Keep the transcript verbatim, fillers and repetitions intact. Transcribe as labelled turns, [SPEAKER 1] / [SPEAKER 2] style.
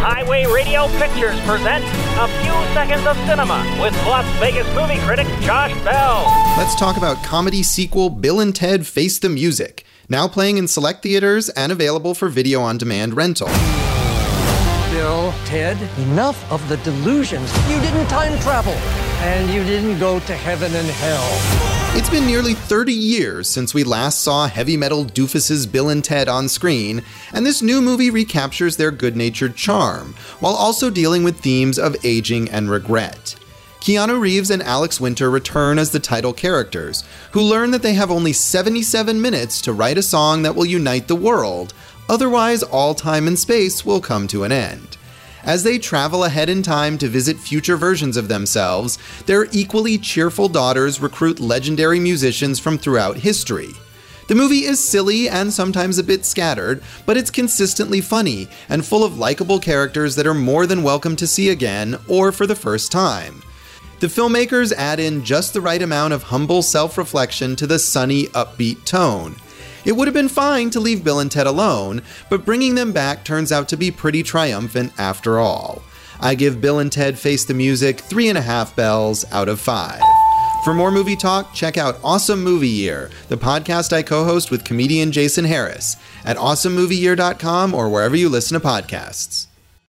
[SPEAKER 1] Highway Radio Pictures present A Few Seconds of Cinema with Las Vegas movie critic Josh Bell.
[SPEAKER 2] Let's talk about comedy sequel Bill and Ted Face the Music, now playing in select theaters and available for video-on-demand rental.
[SPEAKER 3] Bill, Ted, enough of the delusions. You didn't time travel, and you didn't go to heaven and hell.
[SPEAKER 2] It's been nearly thirty years since we last saw heavy metal doofuses Bill and Ted on screen, and this new movie recaptures their good-natured charm, while also dealing with themes of aging and regret. Keanu Reeves and Alex Winter return as the title characters, who learn that they have only seventy-seven minutes to write a song that will unite the world, otherwise all time and space will come to an end. As they travel ahead in time to visit future versions of themselves, their equally cheerful daughters recruit legendary musicians from throughout history. The movie is silly and sometimes a bit scattered, but it's consistently funny and full of likable characters that are more than welcome to see again or for the first time. The filmmakers add in just the right amount of humble self-reflection to the sunny, upbeat tone. It would have been fine to leave Bill and Ted alone, but bringing them back turns out to be pretty triumphant after all. I give Bill and Ted Face the Music three and a half bells out of five. For more movie talk, check out Awesome Movie Year, the podcast I co-host with comedian Jason Harris, at awesome movie year dot com or wherever you listen to podcasts.